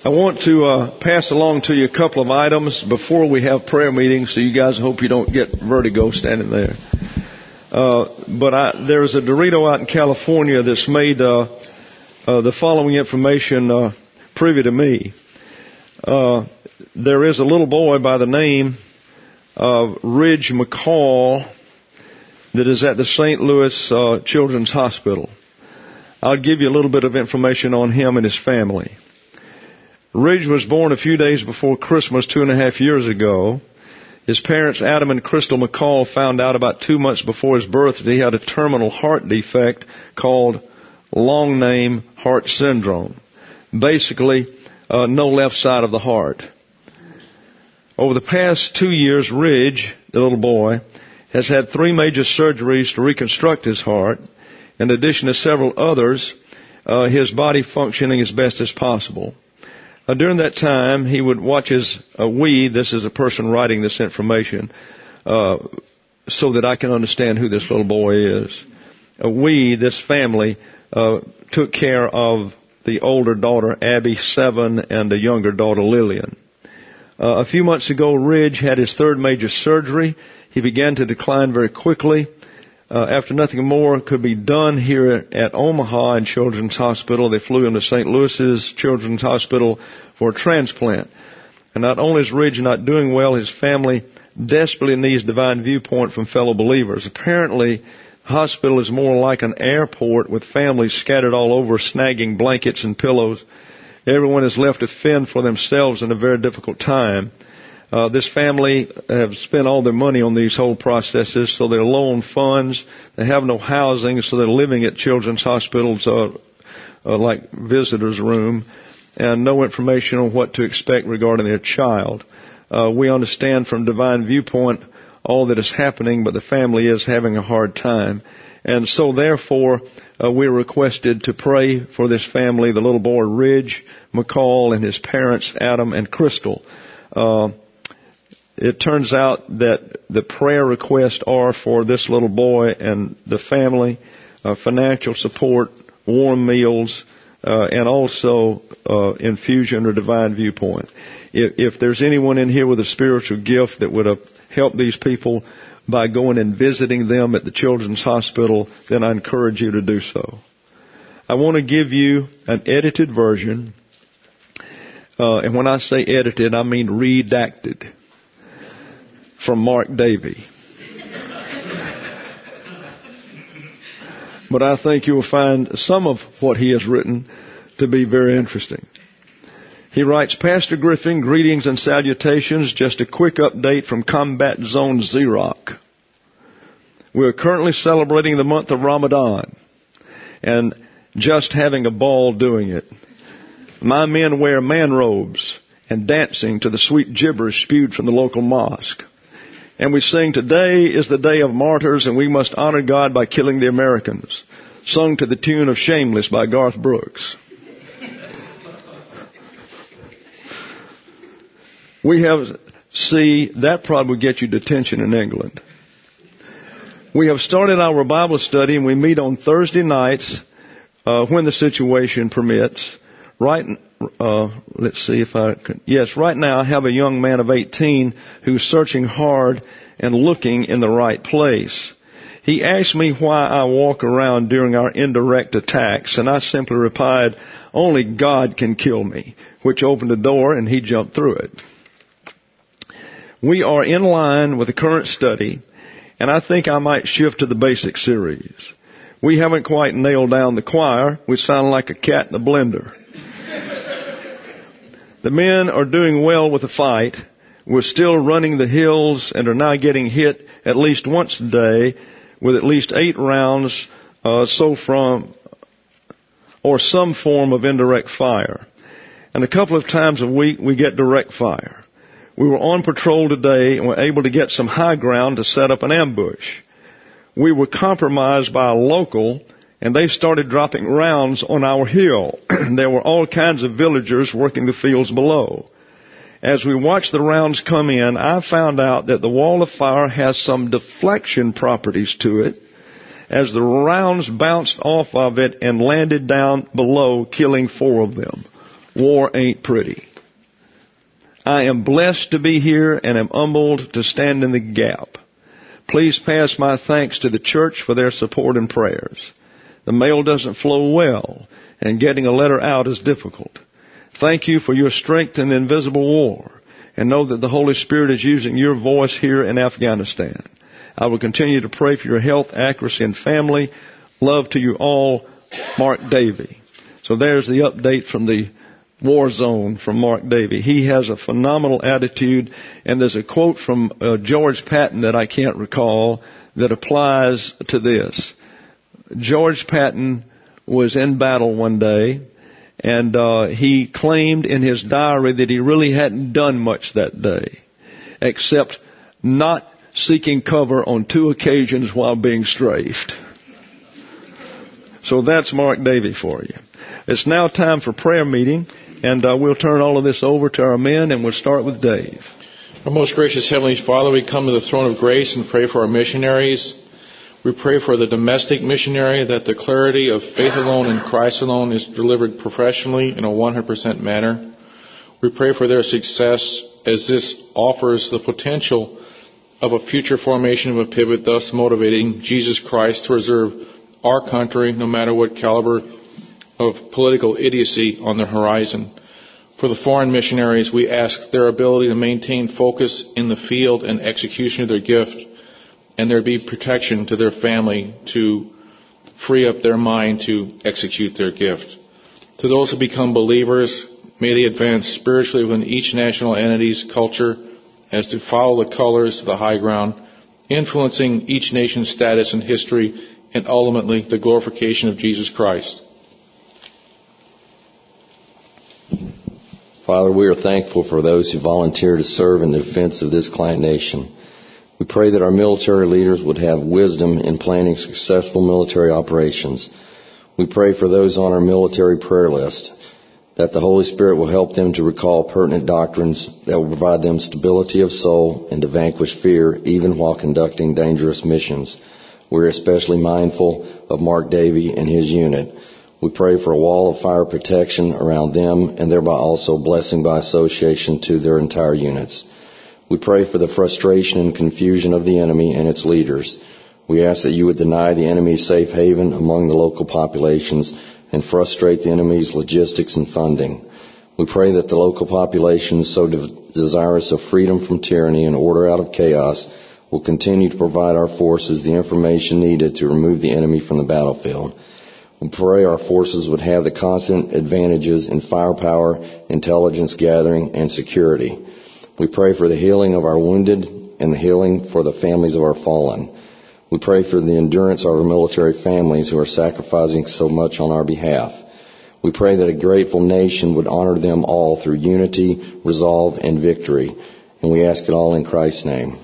I want to pass along to you a couple of items before we have prayer meetings, so you guys hope you don't get vertigo standing there. There's a Dorito out in California that's made the following information privy to me. There is a little boy by the name of Ridge McCall that is at the St. Louis Children's Hospital. I'll give you a little bit of information on him and his family. Ridge was born a few days before Christmas 2.5 years ago. His parents, Adam and Crystal McCall, found out about 2 months before his birth that he had a terminal heart defect called long name heart syndrome. Basically, no left side of the heart. Over the past 2 years, Ridge, the little boy, has had 3 major surgeries to reconstruct his heart. In addition to several others, his body functioning as best as possible. During that time, he would watch this is a person writing this information, so that I can understand who this little boy is. This family, took care of the older daughter, Abby, 7, and the younger daughter, Lillian. A few months ago, Ridge had his 3rd major surgery. He began to decline very quickly. After nothing more could be done here at Omaha and Children's Hospital, they flew him to St. Louis's Children's Hospital for a transplant. And not only is Ridge not doing well, his family desperately needs divine viewpoint from fellow believers. Apparently, the hospital is more like an airport with families scattered all over, snagging blankets and pillows. Everyone is left to fend for themselves in a very difficult time. This family have spent all their money on these whole processes, so they're low on funds. They have no housing, so they're living at children's hospitals, like visitors' room, and no information on what to expect regarding their child. We understand from divine viewpoint all that is happening, but the family is having a hard time. And so therefore, we're requested to pray for this family, the little boy Ridge McCall and his parents, Adam and Crystal. It turns out that the prayer requests are for this little boy and the family, financial support, warm meals, and also infusion or divine viewpoint. If there's anyone in here with a spiritual gift that would help these people by going and visiting them at the Children's Hospital, then I encourage you to do so. I want to give you an edited version, and when I say edited, I mean redacted, from Mark Davey. But I think you will find some of what he has written to be very interesting. He writes, Pastor Griffin, greetings and salutations. Just a quick update from Combat Zone Xerox. We are currently celebrating the month of Ramadan and just having a ball doing it. My men wear man robes and dancing to the sweet gibberish spewed from the local mosque. And we sing, Today is the Day of Martyrs, and we must honor God by killing the Americans, sung to the tune of Shameless by Garth Brooks. That probably would get you detention in England. We have started our Bible study, and we meet on Thursday nights when the situation permits. Right now I have a young man of 18 who's searching hard and looking in the right place. He asked me why I walk around during our indirect attacks, and I simply replied, only God can kill me, which opened the door and he jumped through it. We are in line with the current study, and I think I might shift to the basic series. We haven't quite nailed down the choir. We sound like a cat in a blender. The men are doing well with the fight. We're still running the hills and are now getting hit at least once a day with at least 8 rounds, some form of indirect fire. And a couple of times a week we get direct fire. We were on patrol today and were able to get some high ground to set up an ambush. We were compromised by a local, and they started dropping rounds on our hill. There were all kinds of villagers working the fields below. As we watched the rounds come in, I found out that the wall of fire has some deflection properties to it, as the rounds bounced off of it and landed down below, killing 4 of them. war ain't pretty. I am blessed to be here and am humbled to stand in the gap. Please pass my thanks to the church for their support and prayers. The mail doesn't flow well, and getting a letter out is difficult. Thank you for your strength in the invisible war, and know that the Holy Spirit is using your voice here in Afghanistan. I will continue to pray for your health, accuracy, and family. Love to you all, Mark Davey. So there's the update from the war zone from Mark Davey. He has a phenomenal attitude, and there's a quote from George Patton that I can't recall that applies to this. George Patton was in battle one day, and he claimed in his diary that he really hadn't done much that day, except not seeking cover on 2 occasions while being strafed. So that's Mark Davey for you. It's now time for prayer meeting, and we'll turn all of this over to our men, and we'll start with Dave. Our most gracious Heavenly Father, we come to the throne of grace and pray for our missionaries. We pray for the domestic missionary that the clarity of faith alone and Christ alone is delivered professionally in a 100% manner. We pray for their success as this offers the potential of a future formation of a pivot, thus motivating Jesus Christ to reserve our country, no matter what caliber of political idiocy on the horizon. For the foreign missionaries, we ask their ability to maintain focus in the field and execution of their gift, and there be protection to their family to free up their mind to execute their gift. To those who become believers, may they advance spiritually within each national entity's culture as to follow the colors to the high ground, influencing each nation's status and history, and ultimately the glorification of Jesus Christ. Father, we are thankful for those who volunteer to serve in the defense of this client nation. We pray that our military leaders would have wisdom in planning successful military operations. We pray for those on our military prayer list, that the Holy Spirit will help them to recall pertinent doctrines that will provide them stability of soul and to vanquish fear even while conducting dangerous missions. We're especially mindful of Mark Davey and his unit. We pray for a wall of fire protection around them and thereby also blessing by association to their entire units. We pray for the frustration and confusion of the enemy and its leaders. We ask that you would deny the enemy safe haven among the local populations and frustrate the enemy's logistics and funding. We pray that the local populations so desirous of freedom from tyranny and order out of chaos will continue to provide our forces the information needed to remove the enemy from the battlefield. We pray our forces would have the constant advantages in firepower, intelligence gathering, and security. We pray for the healing of our wounded and the healing for the families of our fallen. We pray for the endurance of our military families who are sacrificing so much on our behalf. We pray that a grateful nation would honor them all through unity, resolve, and victory. And we ask it all in Christ's name.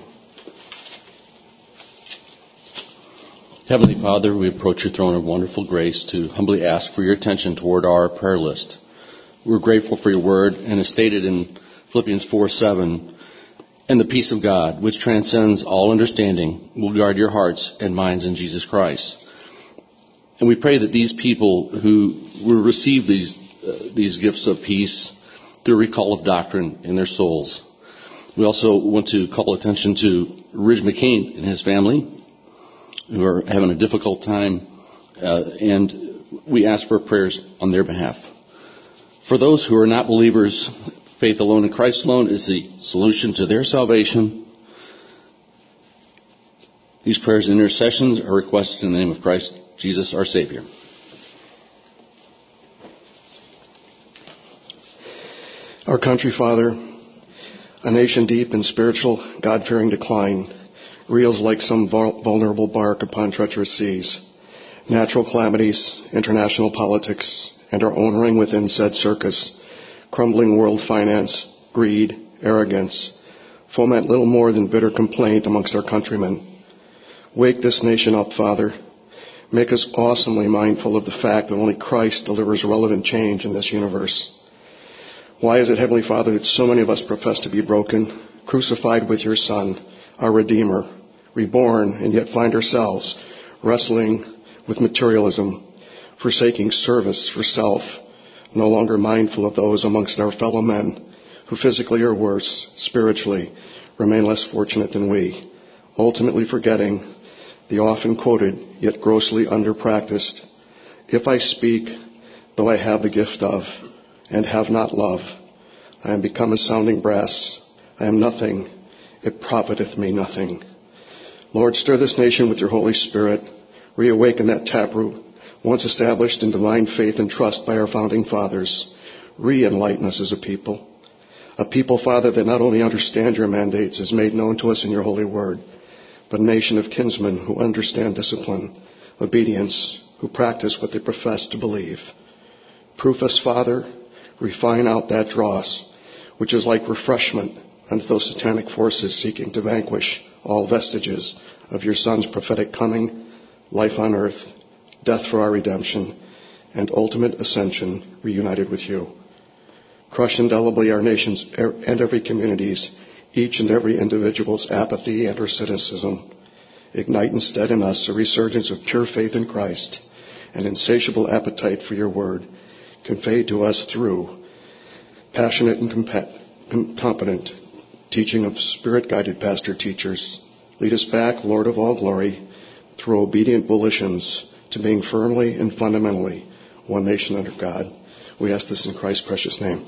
Heavenly Father, we approach your throne of wonderful grace to humbly ask for your attention toward our prayer list. We're grateful for your word, and as stated in Philippians 4:7, and the peace of God, which transcends all understanding, will guard your hearts and minds in Jesus Christ. And we pray that these people who will receive these gifts of peace through recall of doctrine in their souls. We also want to call attention to Ridge McCain and his family, who are having a difficult time, and we ask for prayers on their behalf. For those who are not believers, faith alone in Christ alone is the solution to their salvation. These prayers and intercessions are requested in the name of Christ Jesus our Savior. Our country, Father, a nation deep in spiritual, God-fearing decline, reels like some vulnerable bark upon treacherous seas. Natural calamities, international politics, and our own ring within said circus, crumbling world finance, greed, arrogance, foment little more than bitter complaint amongst our countrymen. Wake this nation up, Father. Make us awesomely mindful of the fact that only Christ delivers relevant change in this universe. Why is it, Heavenly Father, that so many of us profess to be broken, crucified with your Son, our Redeemer, reborn, and yet find ourselves wrestling with materialism, forsaking service for self, no longer mindful of those amongst our fellow men who physically or worse, spiritually, remain less fortunate than we, ultimately forgetting the often quoted yet grossly under-practiced, "If I speak, though I have the gift of, and have not love, I am become a sounding brass. I am nothing. It profiteth me nothing." Lord, stir this nation with your Holy Spirit. Reawaken that taproot, once established in divine faith and trust by our founding fathers. Re-enlighten us as a people. A people, Father, that not only understand your mandates as made known to us in your holy word, but a nation of kinsmen who understand discipline, obedience, who practice what they profess to believe. Proof us, Father, refine out that dross, which is like refreshment unto those satanic forces seeking to vanquish all vestiges of your Son's prophetic coming, life on earth, death for our redemption, and ultimate ascension reunited with you. Crush indelibly our nation's and every community's, each and every individual's apathy and or cynicism. Ignite instead in us a resurgence of pure faith in Christ, an insatiable appetite for your word, conveyed to us through passionate and competent teaching of Spirit-guided pastor teachers. Lead us back, Lord of all glory, through obedient volitions to being firmly and fundamentally one nation under God. We ask this in Christ's precious name.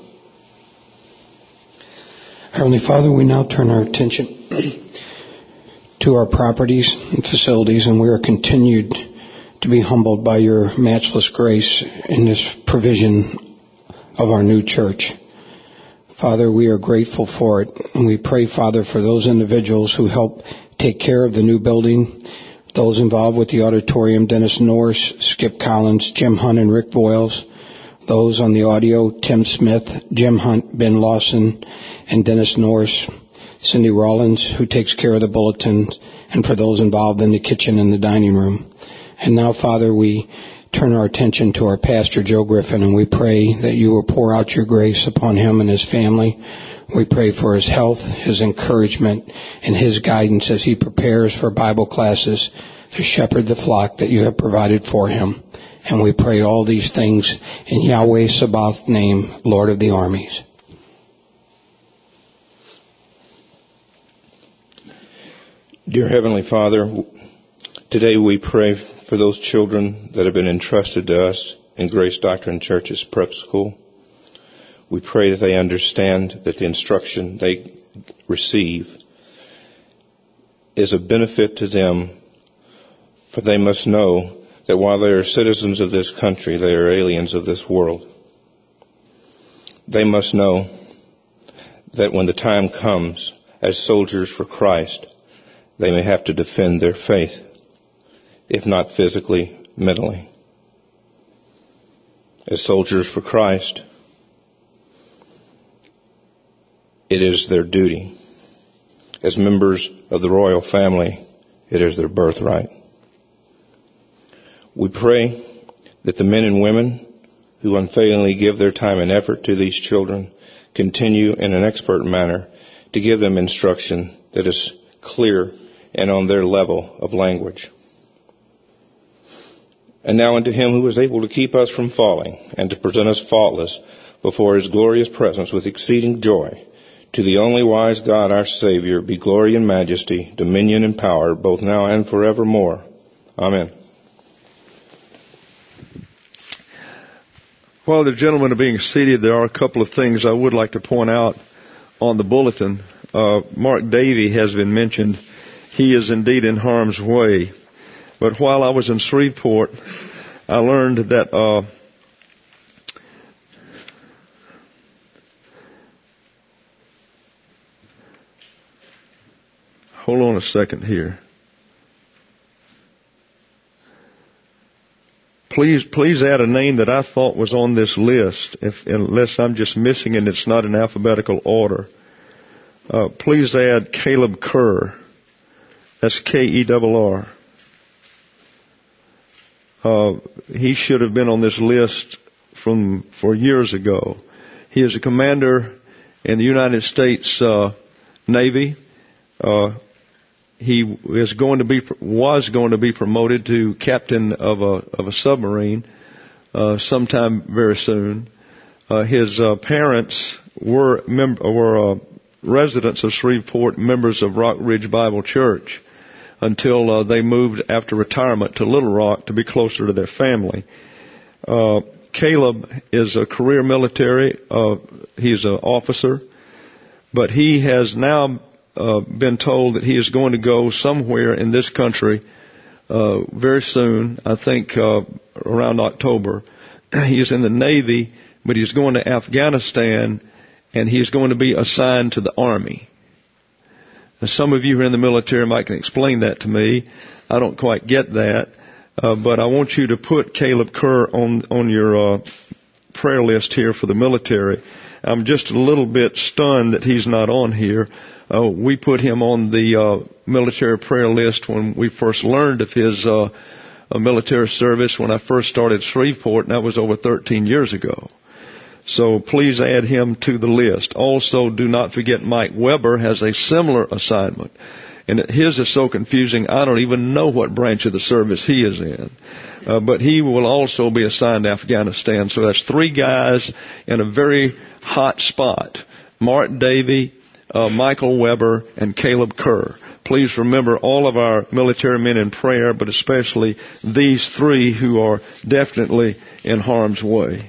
Heavenly Father, we now turn our attention to our properties and facilities, and we are continued to be humbled by your matchless grace in this provision of our new church. Father, we are grateful for it, and we pray, Father, for those individuals who help take care of the new building, those involved with the auditorium, Dennis Norris, Skip Collins, Jim Hunt, and Rick Boyles, those on the audio, Tim Smith, Jim Hunt, Ben Lawson, and Dennis Norris, Cindy Rollins, who takes care of the bulletins, and for those involved in the kitchen and the dining room. And now, Father, we turn our attention to our pastor, Joe Griffin, and we pray that you will pour out your grace upon him and his family. We pray for his health, his encouragement, and his guidance as he prepares for Bible classes to shepherd the flock that you have provided for him. And we pray all these things in Yahweh Sabaoth's name, Lord of the armies. Dear Heavenly Father, today we pray for those children that have been entrusted to us in Grace Doctrine Church's prep school. We pray that they understand that the instruction they receive is a benefit to them, for they must know that while they are citizens of this country, they are aliens of this world. They must know that when the time comes, as soldiers for Christ, they may have to defend their faith, if not physically, mentally. As soldiers for Christ, it is their duty. As members of the royal family, it is their birthright. We pray that the men and women who unfailingly give their time and effort to these children continue in an expert manner to give them instruction that is clear and on their level of language. And now unto him who is able to keep us from falling and to present us faultless before his glorious presence with exceeding joy, to the only wise God our Savior, be glory and majesty, dominion and power, both now and forevermore. Amen. While the gentlemen are being seated, there are a couple of things I would like to point out on the bulletin. Mark Davey has been mentioned. He is indeed in harm's way. But while I was in Shreveport, I learned that hold on a second here. Please add a name that I thought was on this list, unless I'm just missing and it's not in alphabetical order. Please add Caleb Kerr. That's Kerr. He should have been on this list for years ago. He is a commander in the United States Navy. He was going to be promoted to captain of a submarine sometime very soon. his parents were residents of Shreveport, members of Rock Ridge Bible Church, until they moved after retirement to Little Rock to be closer to their family. Caleb is a career military. He's an officer, but he has now been told that he is going to go somewhere in this country very soon. I think around October. He is in the Navy, but he's going to Afghanistan, and he's going to be assigned to the Army. Now, some of you who are in the military might can explain that to me. I don't quite get that. But I want you to put Caleb Kerr on your prayer list here for the military. I'm just a little bit stunned that he's not on here. We put him on the military prayer list when we first learned of his military service when I first started Shreveport, and that was over 13 years ago. So please add him to the list. Also, do not forget Mike Weber has a similar assignment. And his is so confusing, I don't even know what branch of the service he is in. But he will also be assigned to Afghanistan. So that's 3 guys in a very hot spot. Mark Davey, Michael Weber, and Caleb Kerr. Please remember all of our military men in prayer, but especially these 3 who are definitely in harm's way.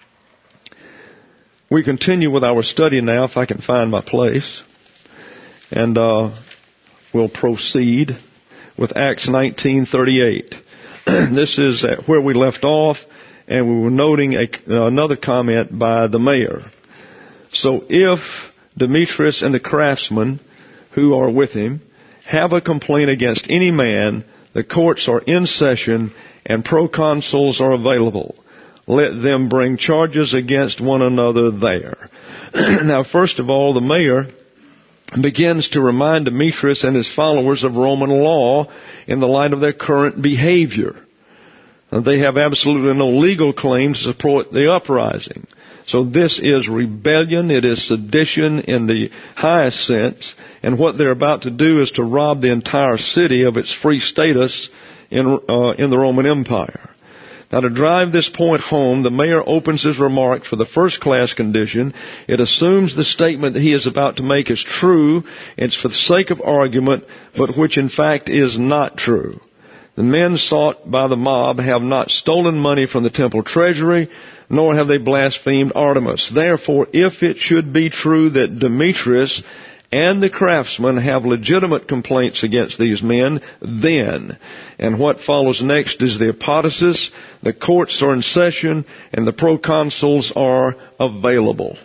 We continue with our study now, if I can find my place. And we'll proceed with Acts 19:38. This is where we left off, and we were noting another comment by the mayor. So if Demetrius and the craftsmen who are with him have a complaint against any man, the courts are in session and proconsuls are available. Let them bring charges against one another there. Now, first of all, the mayor begins to remind Demetrius and his followers of Roman law in the light of their current behavior. They have absolutely no legal claim to support the uprising. So this is rebellion, it is sedition in the highest sense, and what they're about to do is to rob the entire city of its free status in the Roman Empire. Now, to drive this point home, the mayor opens his remarks for the first-class condition. It assumes the statement that he is about to make is true. It's for the sake of argument, but which in fact is not true. The men sought by the mob have not stolen money from the temple treasury, nor have they blasphemed Artemis. Therefore, if it should be true that Demetrius and the craftsmen have legitimate complaints against these men, then, and what follows next is the apodosis, the courts are in session, and the proconsuls are available.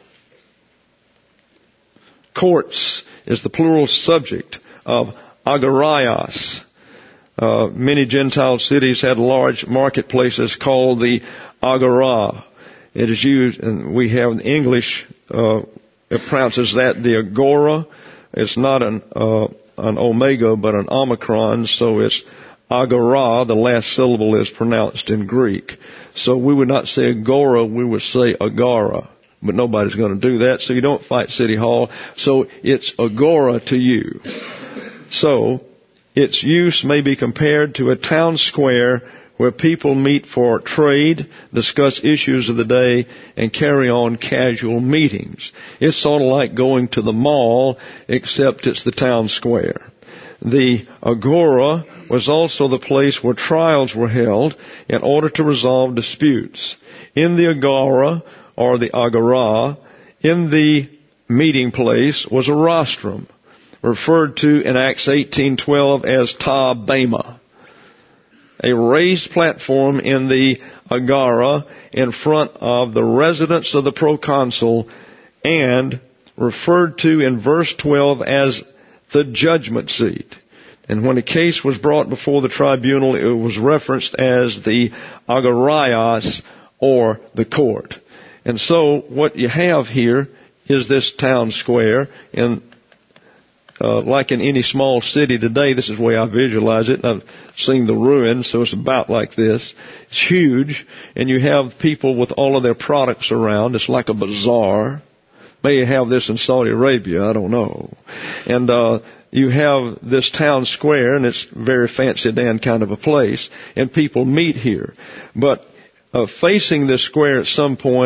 Courts is the plural subject of agoraios. Many Gentile cities had large marketplaces called the agora. It is used, and we have in English, it pronounces that the agora. It's not an omega, but an omicron, so it's agora. The last syllable is pronounced in Greek. So we would not say agora, we would say agora. But nobody's going to do that, so you don't fight City Hall. So it's agora to you. So its use may be compared to a town square where people meet for trade, discuss issues of the day, and carry on casual meetings. It's sort of like going to the mall, except it's the town square. The agora was also the place where trials were held in order to resolve disputes. In the agora, or the agora, in the meeting place was a rostrum, referred to in Acts 18:12 as ta bema, a raised platform in the agora in front of the residence of the proconsul, and referred to in verse 12 as the judgment seat. And when a case was brought before the tribunal, it was referenced as the agoraios, or the court. And so what you have here is this town square, and like in any small city today, this is the way I visualize it. I've seen the ruins, so it's about like this. It's huge, and you have people with all of their products around. It's like a bazaar. May have this in Saudi Arabia, I don't know. And you have this town square, and it's very fancy dan kind of a place, and people meet here. But facing this square at some point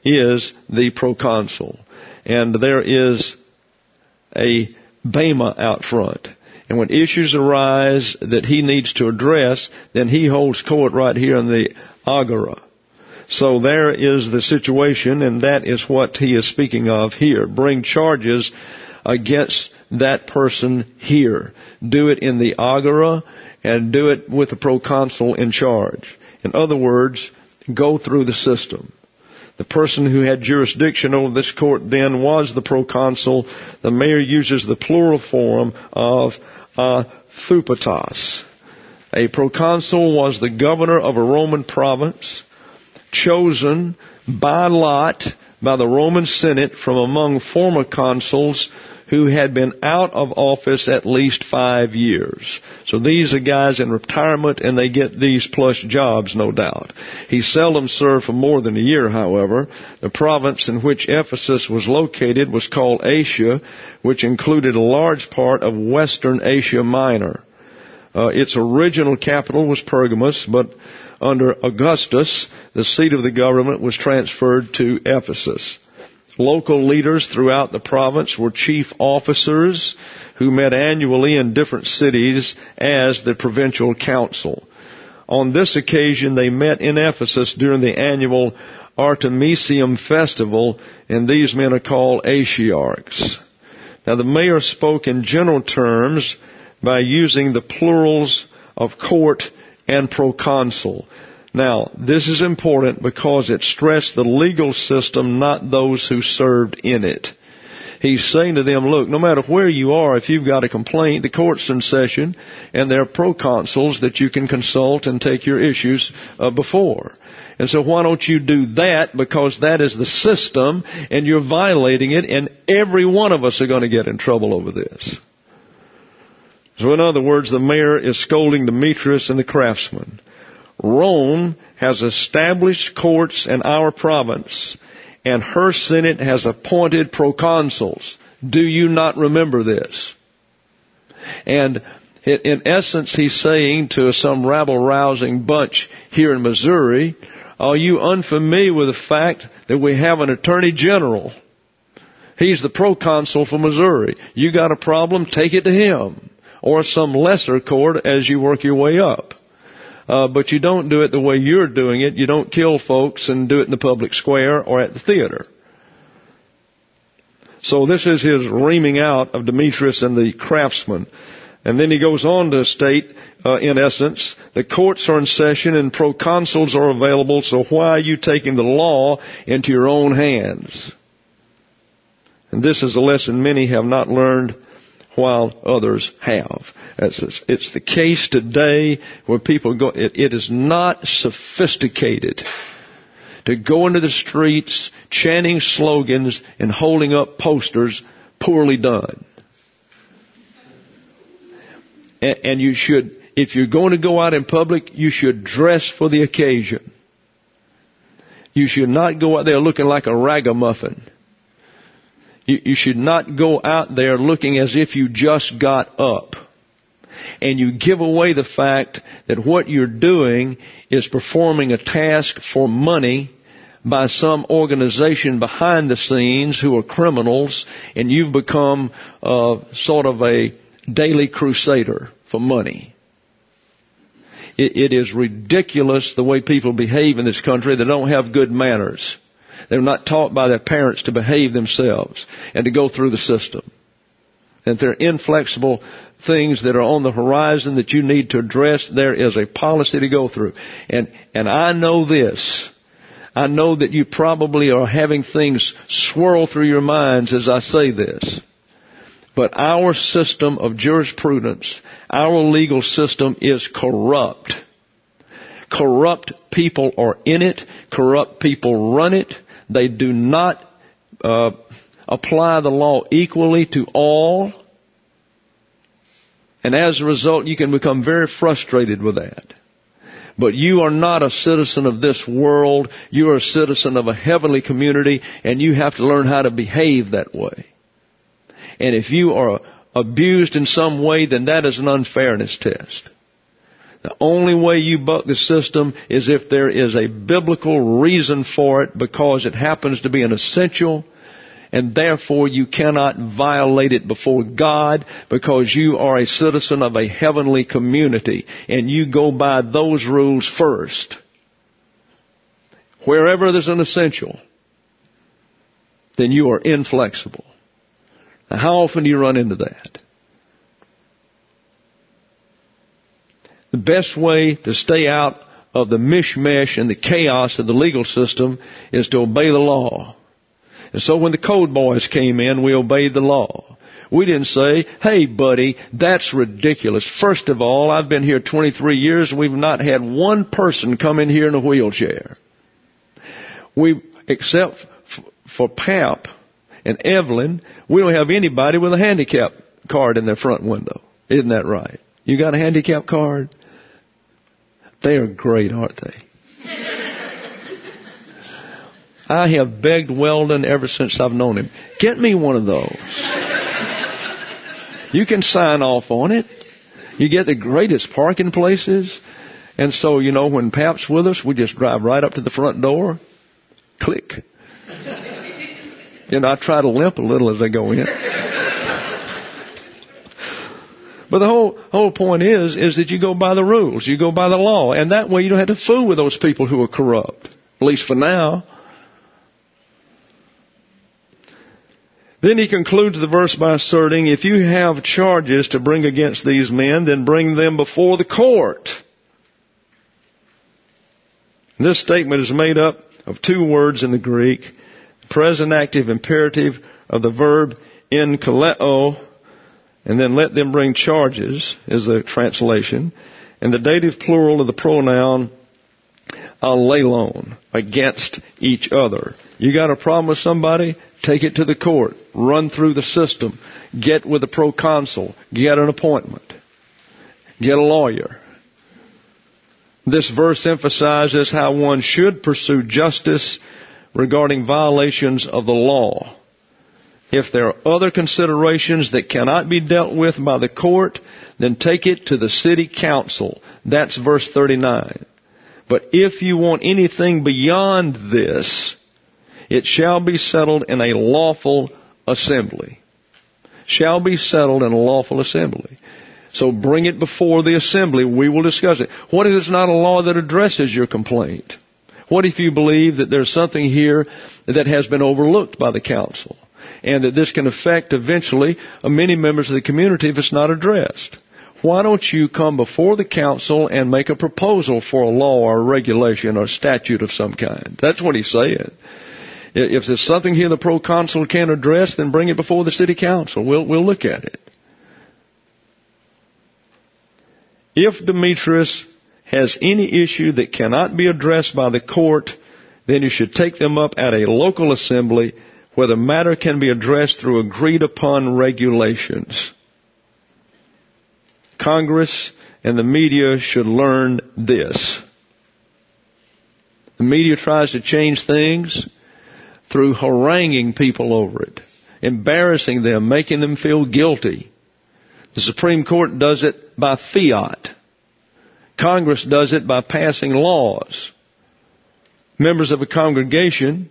is the proconsul. And there is a bema out front. And when issues arise that he needs to address, then he holds court right here in the agora. So there is the situation, and that is what he is speaking of here. Bring charges against that person here. Do it in the agora, and do it with the proconsul in charge. In other words, go through the system. The person who had jurisdiction over this court then was the proconsul. The mayor uses the plural form of thupatos. A proconsul was the governor of a Roman province, chosen by lot by the Roman Senate from among former consuls who had been out of office at least 5 years. So these are guys in retirement, and they get these plus jobs, no doubt. He seldom served for more than a year, however. The province in which Ephesus was located was called Asia, which included a large part of western Asia Minor. Its original capital was Pergamus, but under Augustus, the seat of the government was transferred to Ephesus. Local leaders throughout the province were chief officers who met annually in different cities as the provincial council. On this occasion, they met in Ephesus during the annual Artemisium festival, and these men are called Asiarchs. Now, the mayor spoke in general terms by using the plurals of court and proconsul. Now, this is important because it stressed the legal system, not those who served in it. He's saying to them, look, no matter where you are, if you've got a complaint, the court's in session, and there are proconsuls that you can consult and take your issues before. And so why don't you do that? Because that is the system, and you're violating it, and every one of us are going to get in trouble over this. So in other words, the mayor is scolding Demetrius and the craftsmen. Rome has established courts in our province, and her Senate has appointed proconsuls. Do you not remember this? And in essence, he's saying to some rabble-rousing bunch here in Missouri, are you unfamiliar with the fact that we have an attorney general? He's the proconsul for Missouri. You got a problem, take it to him, or some lesser court as you work your way up. But you don't do it the way you're doing it. You don't kill folks and do it in the public square or at the theater. So this is his reaming out of Demetrius and the craftsmen. And then he goes on to state, in essence, the courts are in session and proconsuls are available, so why are you taking the law into your own hands? And this is a lesson many have not learned while others have. It's the case today where people go, it is not sophisticated to go into the streets chanting slogans and holding up posters, poorly done. And you should, if you're going to go out in public, you should dress for the occasion. You should not go out there looking like a ragamuffin. You should not go out there looking as if you just got up. And you give away the fact that what you're doing is performing a task for money by some organization behind the scenes who are criminals, and you've become sort of a daily crusader for money. It is ridiculous the way people behave in this country. They don't have good manners. They're not taught by their parents to behave themselves and to go through the system. And if there are inflexible things that are on the horizon that you need to address, there is a policy to go through. And I know this. I know that you probably are having things swirl through your minds as I say this. But our system of jurisprudence, our legal system is corrupt. Corrupt people are in it. Corrupt people run it. They do not apply the law equally to all. And as a result, you can become very frustrated with that. But you are not a citizen of this world. You are a citizen of a heavenly community, and you have to learn how to behave that way. And if you are abused in some way, then that is an unfairness test. The only way you buck the system is if there is a biblical reason for it, because it happens to be an essential, and therefore you cannot violate it before God, because you are a citizen of a heavenly community and you go by those rules first. Wherever there's an essential, then you are inflexible. Now, how often do you run into that? The best way to stay out of the mishmash and the chaos of the legal system is to obey the law. And so when the code boys came in, we obeyed the law. We didn't say, hey, buddy, that's ridiculous. First of all, I've been here 23 years and we've not had one person come in here in a wheelchair. Except for Pap and Evelyn, we don't have anybody with a handicap card in their front window. Isn't that right? You got a handicap card? They are great, aren't they? I have begged Weldon ever since I've known him. Get me one of those. You can sign off on it. You get the greatest parking places. And so, when Pap's with us, we just drive right up to the front door. Click. I try to limp a little as I go in. But the whole point is that you go by the rules. You go by the law. And that way you don't have to fool with those people who are corrupt. At least for now. Then he concludes the verse by asserting, if you have charges to bring against these men, then bring them before the court. This statement is made up of two words in the Greek. The present active imperative of the verb in kaleo, and then let them bring charges is the translation. And the dative plural of the pronoun alelon, against each other. You got a problem with somebody? Take it to the court. Run through the system. Get with the proconsul. Get an appointment. Get a lawyer. This verse emphasizes how one should pursue justice regarding violations of the law. If there are other considerations that cannot be dealt with by the court, then take it to the city council. That's verse 39. But if you want anything beyond this, it shall be settled in a lawful assembly. Shall be settled in a lawful assembly. So bring it before the assembly. We will discuss it. What if it's not a law that addresses your complaint? What if you believe that there's something here that has been overlooked by the council, and that this can affect eventually many members of the community if it's not addressed? Why don't you come before the council and make a proposal for a law or a regulation or statute of some kind? That's what he's saying. If there's something here the proconsul can't address, then bring it before the city council. We'll look at it. If Demetrius has any issue that cannot be addressed by the court, then you should take them up at a local assembly where the matter can be addressed through agreed upon regulations. Congress and the media should learn this. The media tries to change things through haranguing people over it, embarrassing them, making them feel guilty. The Supreme Court does it by fiat. Congress does it by passing laws. Members of a congregation,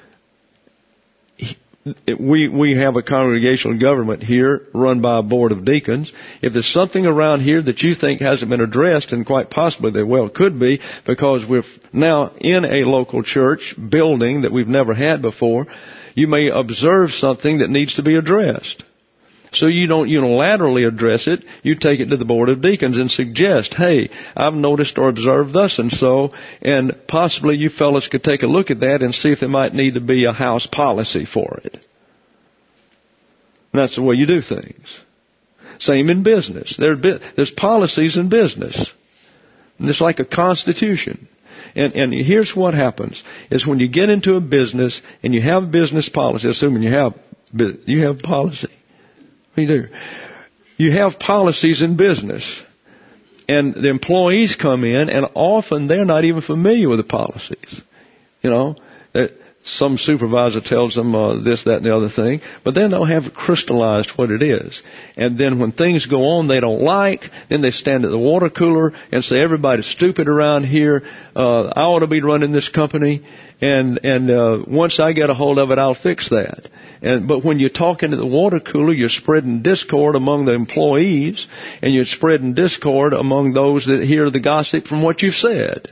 we have a congregational government here run by a board of deacons. If there's something around here that you think hasn't been addressed, and quite possibly there well could be, because we're now in a local church building that we've never had before, you may observe something that needs to be addressed. So you don't unilaterally address it. You take it to the board of deacons and suggest, hey, I've noticed or observed thus and so, and possibly you fellas could take a look at that and see if there might need to be a house policy for it. And that's the way you do things. Same in business. There's policies in business. And it's like a constitution. And here's what happens, is when you get into a business and you have business policy, assuming you have policy. What do? You have policies in business. And the employees come in, and often they're not even familiar with the policies. some supervisor tells them this, that, and the other thing, but then they'll have crystallized what it is. And then when things go on they don't like, then they stand at the water cooler and say, everybody's stupid around here. I ought to be running this company. And once I get a hold of it, I'll fix that. But when you're talking at the water cooler, you're spreading discord among the employees, and you're spreading discord among those that hear the gossip from what you've said.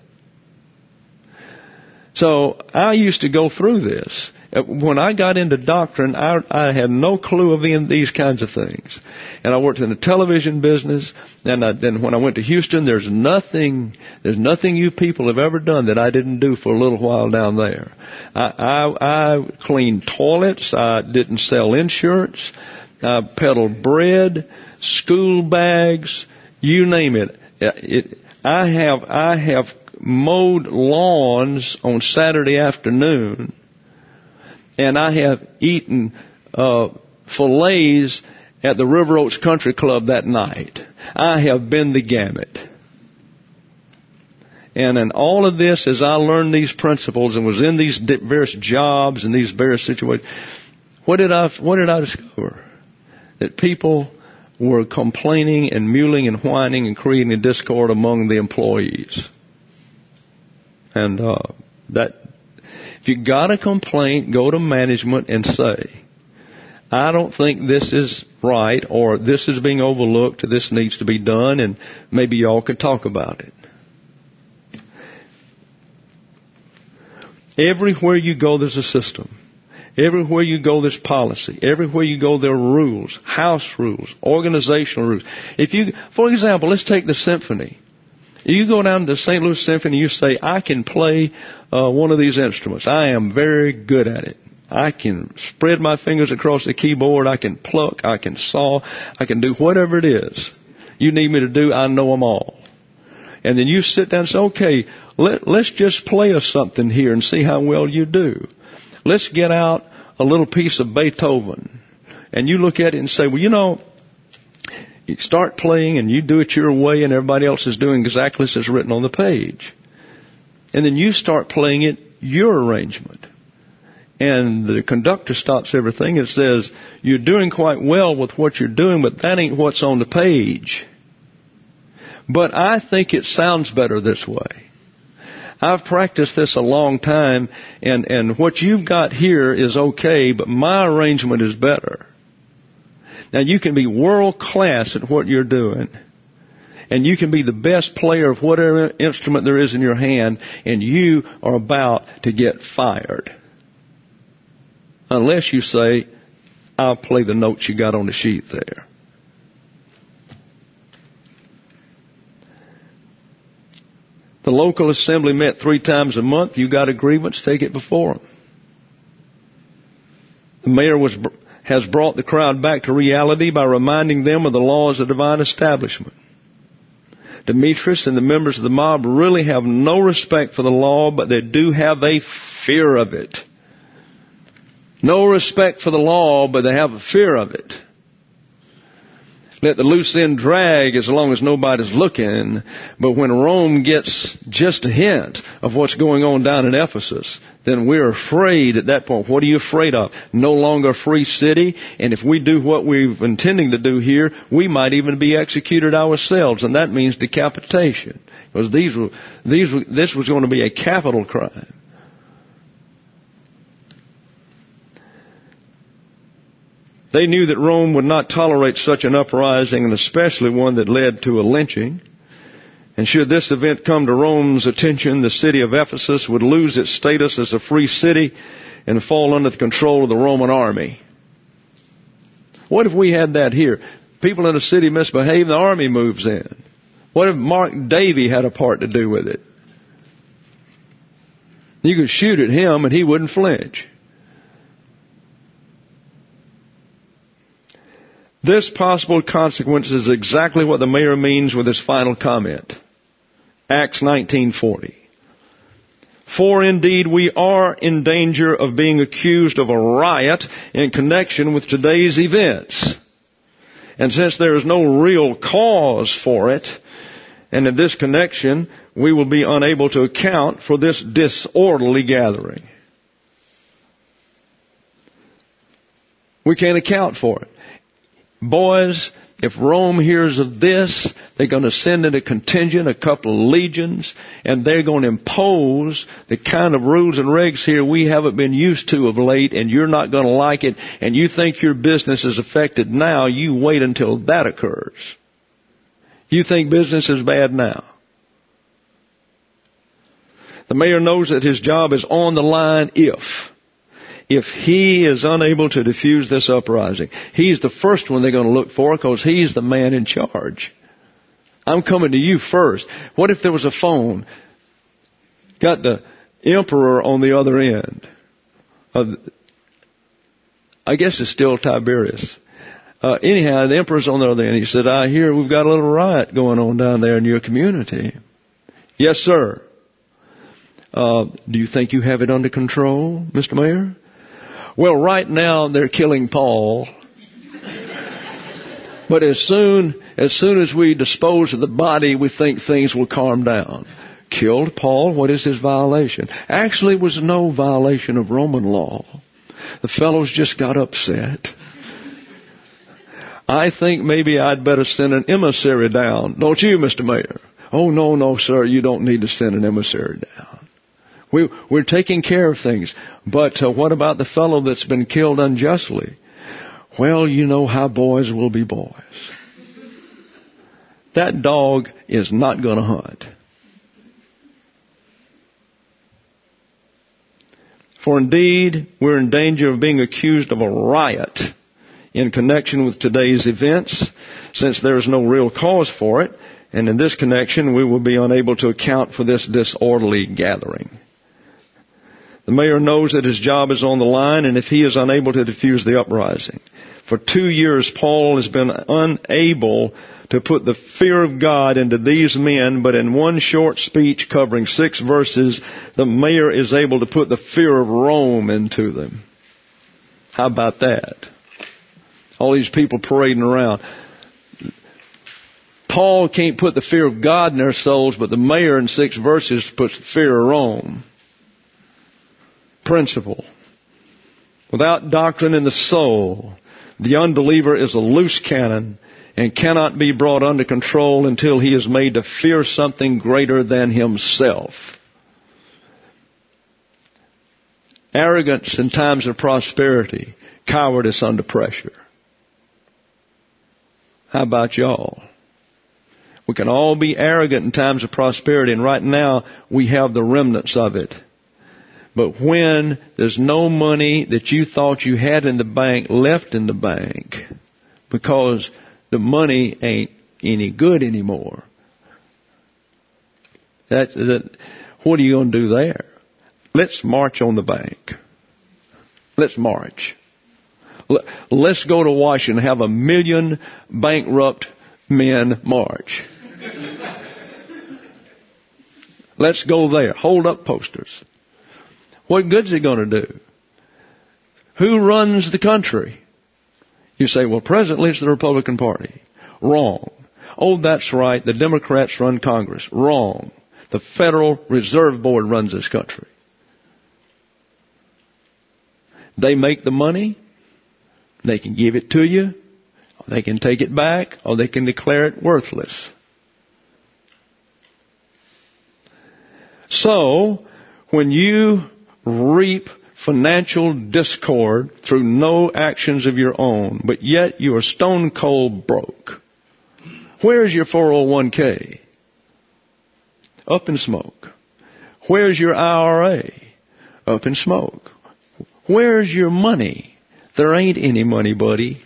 So I used to go through this. When I got into doctrine, I had no clue of these kinds of things. And I worked in the television business. And then when I went to Houston, there's nothing you people have ever done that I didn't do for a little while down there. I cleaned toilets. I didn't sell insurance. I peddled bread, school bags, you name it. I have mowed lawns on Saturday afternoon. And I have eaten fillets at the River Oaks Country Club that night. I have been the gamut. And in all of this, as I learned these principles and was in these various jobs and these various situations, what did I discover? That people were complaining and mewling and whining and creating a discord among the employees. And if you got a complaint, go to management and say, I don't think this is right, or this is being overlooked, or this needs to be done, and maybe y'all could talk about it. Everywhere you go, there's a system. Everywhere you go, there's policy. Everywhere you go, there are rules, house rules, organizational rules. For example, let's take the symphony. You go down to the St. Louis Symphony, you say, I can play one of these instruments. I am very good at it. I can spread my fingers across the keyboard. I can pluck. I can saw. I can do whatever it is you need me to do. I know them all. And then you sit down and say, okay, let's just play us something here and see how well you do. Let's get out a little piece of Beethoven. And you look at it and say, well, you start playing and you do it your way and everybody else is doing exactly as it's written on the page. And then you start playing it your arrangement. And the conductor stops everything and says, you're doing quite well with what you're doing, but that ain't what's on the page. But I think it sounds better this way. I've practiced this a long time, and what you've got here is okay, but my arrangement is better. Now, you can be world class at what you're doing, and you can be the best player of whatever instrument there is in your hand, and you are about to get fired. Unless you say, I'll play the notes you got on the sheet there. The local assembly met 3 times a month. You got a grievance, take it before them. The mayor has brought the crowd back to reality by reminding them of the laws of divine establishment. Demetrius and the members of the mob really have no respect for the law, but they do have a fear of it. No respect for the law, but they have a fear of it. Let the loose end drag as long as nobody's looking. But when Rome gets just a hint of what's going on down in Ephesus, then we're afraid at that point. What are you afraid of? No longer a free city. And if we do what we're intending to do here, we might even be executed ourselves. And that means decapitation. Because this was going to be a capital crime. They knew that Rome would not tolerate such an uprising, and especially one that led to a lynching. And should this event come to Rome's attention, the city of Ephesus would lose its status as a free city and fall under the control of the Roman army. What if we had that here? People in a city misbehave, the army moves in. What if Mark Davey had a part to do with it? You could shoot at him and he wouldn't flinch. This possible consequence is exactly what the mayor means with his final comment. Acts 19:40. For indeed we are in danger of being accused of a riot in connection with today's events. And since there is no real cause for it, and in this connection, we will be unable to account for this disorderly gathering. We can't account for it. Boys, if Rome hears of this, they're going to send in a contingent, a couple of legions, and they're going to impose the kind of rules and regs here we haven't been used to of late, and you're not going to like it, and you think your business is affected now, you wait until that occurs. You think business is bad now. The mayor knows that his job is on the line if he is unable to diffuse this uprising. He's the first one they're going to look for because he's the man in charge. I'm coming to you first. What if there was a phone? Got the emperor on the other end. I guess it's still Tiberius. Anyhow, the emperor's on the other end. He said, I hear we've got a little riot going on down there in your community. Yes, sir. Do you think you have it under control, Mr. Mayor? Well, right now they're killing Paul. But as soon as we dispose of the body, we think things will calm down. Killed Paul? What is his violation? Actually, it was no violation of Roman law. The fellows just got upset. I think maybe I'd better send an emissary down. Don't you, Mr. Mayor? Oh, no, sir, you don't need to send an emissary down. We're taking care of things. But what about the fellow that's been killed unjustly? Well, you know how boys will be boys. That dog is not going to hunt. For indeed, we're in danger of being accused of a riot in connection with today's events, since there is no real cause for it. And in this connection, we will be unable to account for this disorderly gathering. The mayor knows that his job is on the line, and if he is unable to diffuse the uprising. For 2 years, Paul has been unable to put the fear of God into these men, but in one short speech covering 6 verses, the mayor is able to put the fear of Rome into them. How about that? All these people parading around. Paul can't put the fear of God in their souls, but the mayor in 6 verses puts the fear of Rome. Principle. Without doctrine in the soul, the unbeliever is a loose cannon and cannot be brought under control until he is made to fear something greater than himself. Arrogance in times of prosperity, cowardice under pressure. How about y'all? We can all be arrogant in times of prosperity, and right now we have the remnants of it. But when there's no money that you thought you had in the bank left in the bank because the money ain't any good anymore, what are you going to do there? Let's march on the bank. Let's march. Let's go to Washington and have 1 million bankrupt men march. Let's go there. Hold up posters. What good's it going to do? Who runs the country? You say, well, presently it's the Republican Party. Wrong. Oh, that's right. The Democrats run Congress. Wrong. The Federal Reserve Board runs this country. They make the money. They can give it to you. Or they can take it back. Or they can declare it worthless. So, when you reap financial discord through no actions of your own, but yet you are stone cold broke, where's your 401k? Up in smoke. Where's your IRA? Up in smoke. Where's your money? There ain't any money, buddy.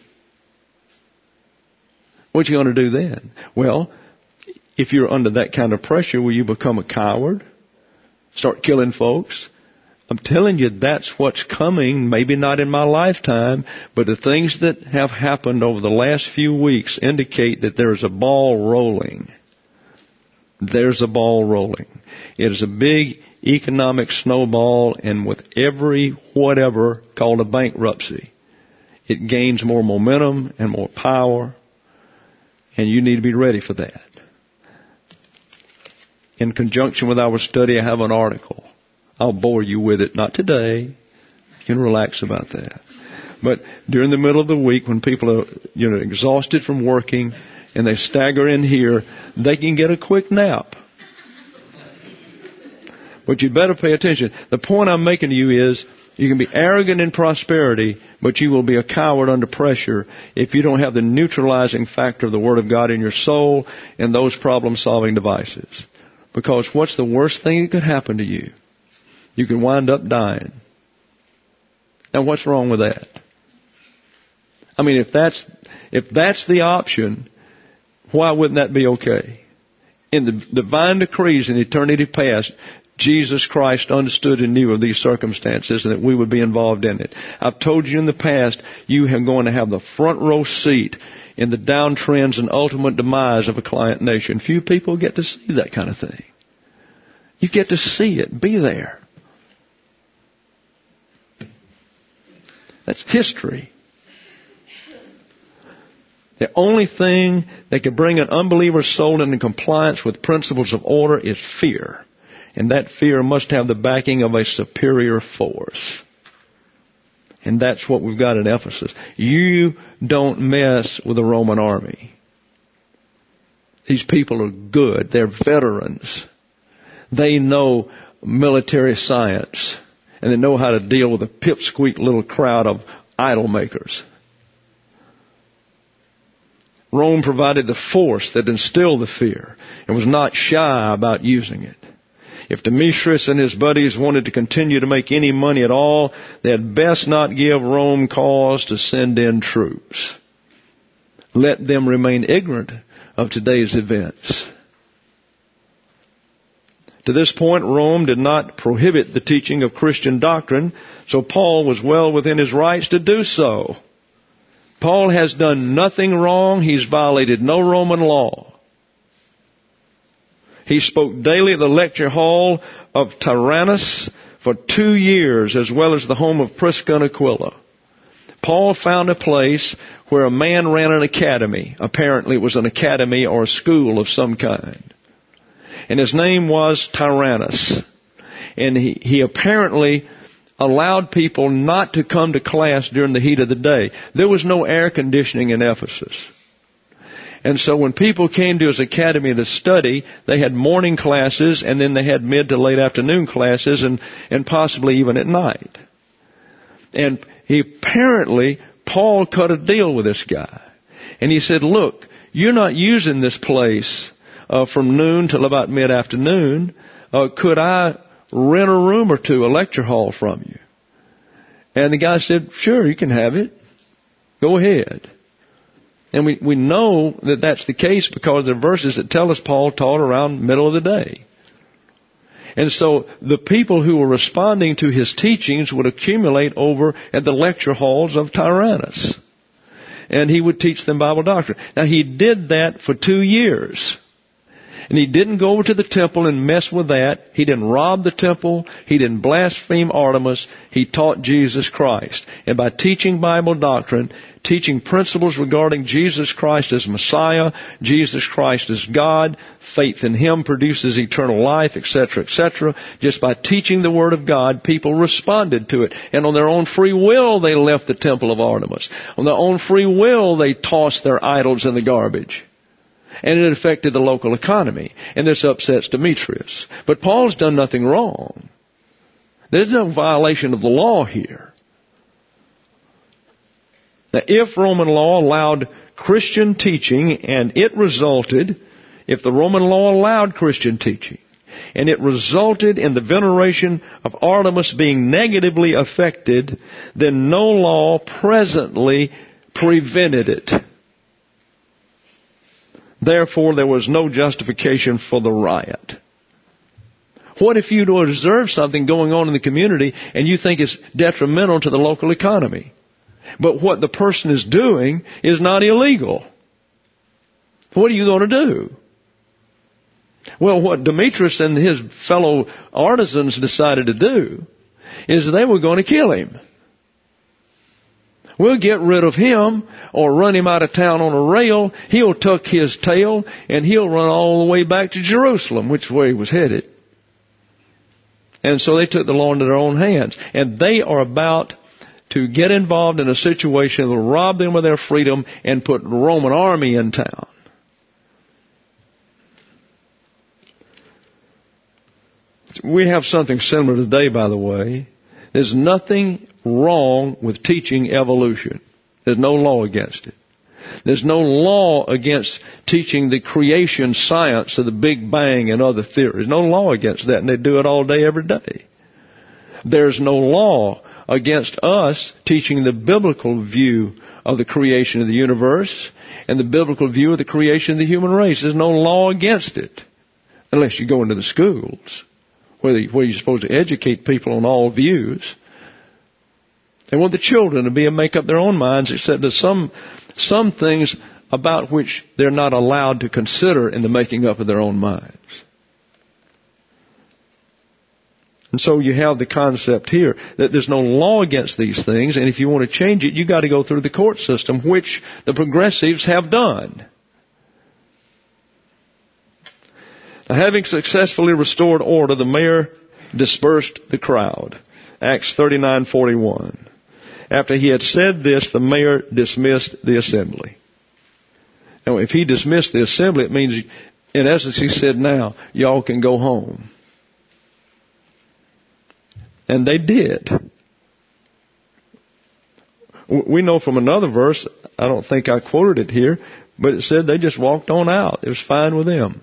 What you going to do then? Well, if you're under that kind of pressure, will you become a coward? Start killing folks? I'm telling you, that's what's coming, maybe not in my lifetime, but the things that have happened over the last few weeks indicate that there's a ball rolling. There's a ball rolling. It is a big economic snowball, and with every whatever called a bankruptcy, it gains more momentum and more power, and you need to be ready for that. In conjunction with our study, I have an article. I'll bore you with it. Not today. You can relax about that. But during the middle of the week when people are, exhausted from working and they stagger in here, they can get a quick nap. But you better pay attention. The point I'm making to you is you can be arrogant in prosperity, but you will be a coward under pressure if you don't have the neutralizing factor of the Word of God in your soul and those problem-solving devices. Because what's the worst thing that could happen to you? You can wind up dying. Now what's wrong with that? I mean, if that's the option, why wouldn't that be okay? In the divine decrees in eternity past, Jesus Christ understood and knew of these circumstances and that we would be involved in it. I've told you in the past, you are going to have the front row seat in the downtrends and ultimate demise of a client nation. Few people get to see that kind of thing. You get to see it. Be there. That's history. The only thing that can bring an unbeliever's soul into compliance with principles of order is fear. And that fear must have the backing of a superior force. And that's what we've got in Ephesus. You don't mess with the Roman army. These people are good. They're veterans. They know military science. And they know how to deal with a pipsqueak little crowd of idol makers. Rome provided the force that instilled the fear and was not shy about using it. If Demetrius and his buddies wanted to continue to make any money at all, they had best not give Rome cause to send in troops. Let them remain ignorant of today's events. To this point, Rome did not prohibit the teaching of Christian doctrine, so Paul was well within his rights to do so. Paul has done nothing wrong. He's violated no Roman law. He spoke daily at the lecture hall of Tyrannus for 2 years, as well as the home of Prisca and Aquila. Paul found a place where a man ran an academy. Apparently it was an academy or a school of some kind. And his name was Tyrannus. And he apparently allowed people not to come to class during the heat of the day. There was no air conditioning in Ephesus. And so when people came to his academy to study, they had morning classes and then they had mid to late afternoon classes and possibly even at night. And Paul cut a deal with this guy. And he said, look, you're not using this place from noon till about mid-afternoon. Could I rent a room or two, a lecture hall from you? And the guy said, sure, you can have it. Go ahead. And we know that that's the case because there are verses that tell us Paul taught around the middle of the day. And so the people who were responding to his teachings would accumulate over at the lecture halls of Tyrannus. And he would teach them Bible doctrine. Now he did that for 2 years. And he didn't go over to the temple and mess with that. He didn't rob the temple. He didn't blaspheme Artemis. He taught Jesus Christ. And by teaching Bible doctrine, teaching principles regarding Jesus Christ as Messiah, Jesus Christ as God, faith in Him produces eternal life, etc., etc. Just by teaching the Word of God, people responded to it. And on their own free will, they left the temple of Artemis. On their own free will, they tossed their idols in the garbage. And it affected the local economy. And this upsets Demetrius. But Paul's done nothing wrong. There's no violation of the law here. Now, if Roman law allowed Christian teaching and if the Roman law allowed Christian teaching and it resulted in the veneration of Artemis being negatively affected, then no law presently prevented it. Therefore, there was no justification for the riot. What if you observe something going on in the community and you think it's detrimental to the local economy? But what the person is doing is not illegal. What are you going to do? Well, what Demetrius and his fellow artisans decided to do is they were going to kill him. We'll get rid of him or run him out of town on a rail. He'll tuck his tail and he'll run all the way back to Jerusalem, which is where he was headed. And so they took the law into their own hands. And they are about to get involved in a situation that will rob them of their freedom and put the Roman army in town. We have something similar today, by the way. There's nothing wrong with teaching evolution. There's no law against it. There's no law against teaching the creation science of the Big Bang and other theories. No law against that, and they do it all day, every day. There's no law against us teaching the biblical view of the creation of the universe and the biblical view of the creation of the human race. There's no law against it, unless you go into the schools where you're supposed to educate people on all views. They want the children to be able to make up their own minds, except there's some things about which they're not allowed to consider in the making up of their own minds. And so you have the concept here that there's no law against these things, and if you want to change it, you've got to go through the court system, which the progressives have done. Now, having successfully restored order, the mayor dispersed the crowd. Acts 39:41. After he had said this, the mayor dismissed the assembly. Now, if he dismissed the assembly, it means, in essence, he said, now, y'all can go home. And they did. We know from another verse, I don't think I quoted it here, but it said they just walked on out. It was fine with them.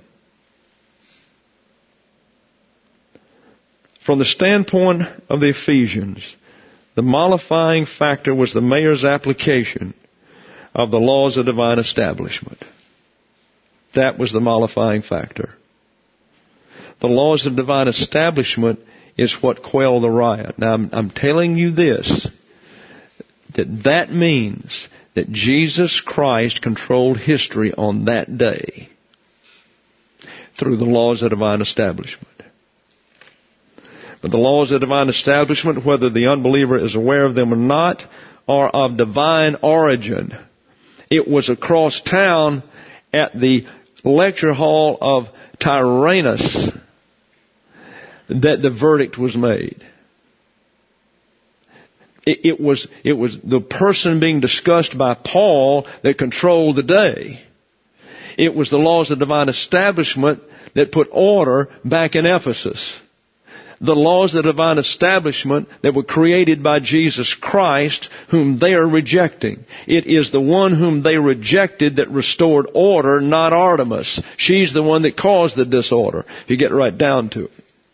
From the standpoint of the Ephesians, the mollifying factor was the mayor's application of the laws of divine establishment. That was the mollifying factor. The laws of divine establishment is what quelled the riot. Now, I'm telling you this, that means that Jesus Christ controlled history on that day through the laws of divine establishment. But the laws of divine establishment, whether the unbeliever is aware of them or not, are of divine origin. It was across town at the lecture hall of Tyrannus that the verdict was made. It was the person being discussed by Paul that controlled the day. It was the laws of divine establishment that put order back in Ephesus. The laws of divine establishment that were created by Jesus Christ, whom they are rejecting. It is the one whom they rejected that restored order, not Artemis. She's the one that caused the disorder, if you get right down to it.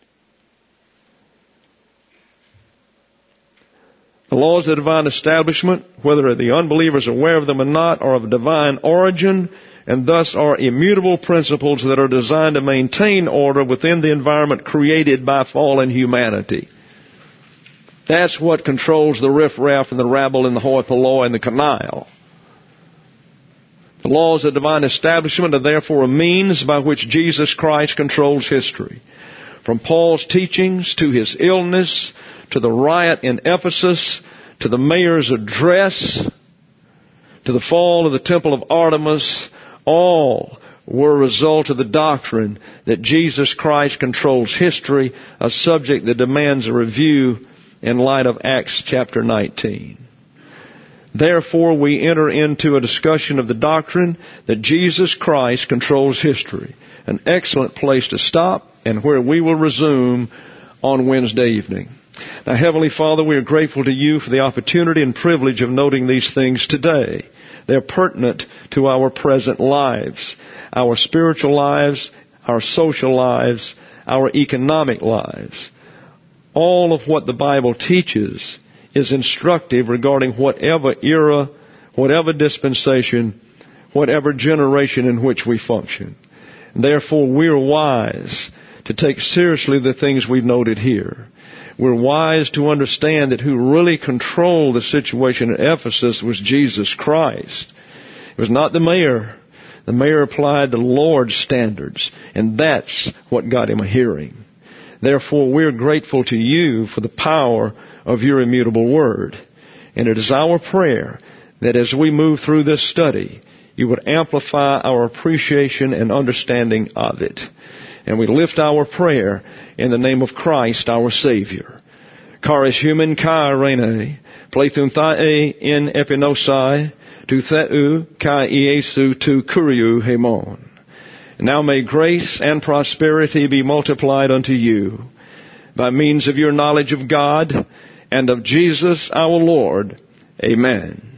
The laws of divine establishment, whether the unbelievers are aware of them or not, are of divine origin, and thus are immutable principles that are designed to maintain order within the environment created by fallen humanity. That's what controls the riffraff and the rabble and the hoi polloi and the canaille. The laws of divine establishment are therefore a means by which Jesus Christ controls history. From Paul's teachings to his illness, to the riot in Ephesus, to the mayor's address, to the fall of the temple of Artemis, all were a result of the doctrine that Jesus Christ controls history, a subject that demands a review in light of Acts chapter 19. Therefore, we enter into a discussion of the doctrine that Jesus Christ controls history, an excellent place to stop and where we will resume on Wednesday evening. Now, Heavenly Father, we are grateful to you for the opportunity and privilege of noting these things today. They're pertinent to our present lives, our spiritual lives, our social lives, our economic lives. All of what the Bible teaches is instructive regarding whatever era, whatever dispensation, whatever generation in which we function. And therefore, we're wise to take seriously the things we've noted here. We're wise to understand that who really controlled the situation at Ephesus was Jesus Christ. It was not the mayor. The mayor applied the Lord's standards, and that's what got him a hearing. Therefore, we're grateful to you for the power of your immutable word. And it is our prayer that as we move through this study, you would amplify our appreciation and understanding of it. And we lift our prayer in the name of Christ, our Savior. Charis human kai rene, plethun thae in epinosai, tu theu kai iesu tu kuriu hemon. Now may grace and prosperity be multiplied unto you by means of your knowledge of God and of Jesus our Lord. Amen.